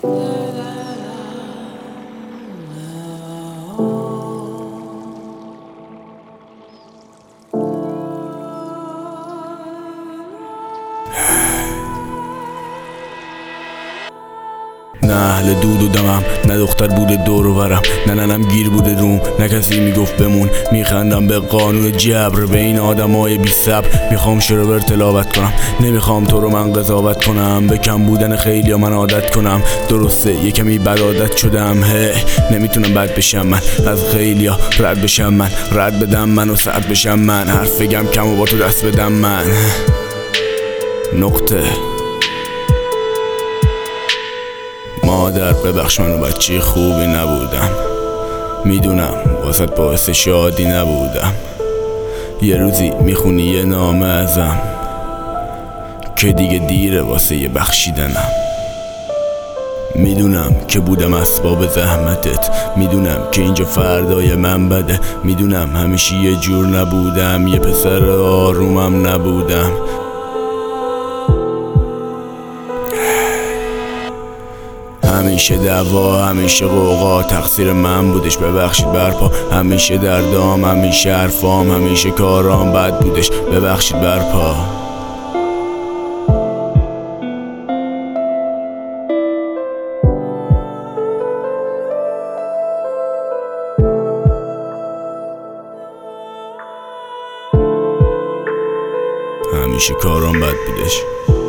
نه اهل دود و دمم، نه دختر بوده دور و برم، نه ننم گیر بوده روم، نه کسی میگفت بمون. میخندم به قانون جبر، به این آدمای بی صبر. میخوام شروور تلاوت کنم، نمیخوام تو رو من قضاوت کنم. به کم بودن خیلی ها من عادت کنم، درسته یه کمی بد عادت شدم. نمیتونم بد بشم من، از خیلی ها رد بشم من، رد بدم من و سرد بشم من، حرف بگم کم و با تو دست بدم من. نقطه. مادر ببخش منو بچه خوبی نبودم، میدونم واسه باعث شادی نبودم. یه روزی میخونی یه نامه ازم که دیگه دیره واسه یه بخشیدنم. میدونم که بودم اسباب زحمتت، میدونم که اینجا فردای من بده، میدونم همیشه یه جور نبودم، یه پسر آرومم نبودم. همیشه دعوا، همیشه قوقا، تقصیر من بودش ببخشید برپا. همیشه دردام، همیشه حرفام، همیشه کارام بد بودش ببخشید برپا. همیشه کارام بد بودش.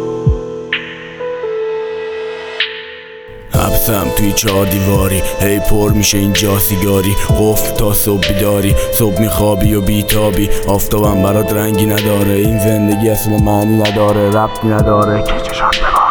حبسم توی 4 دیواری، هی پر میشه اینجا سیگاری، قفل تا صبح بیداری، صبح میخوابی و بیتابی. آفتابم برات رنگی نداره، این زندگی اصلا معنی نداره، ربطی نداره که چشات ببار.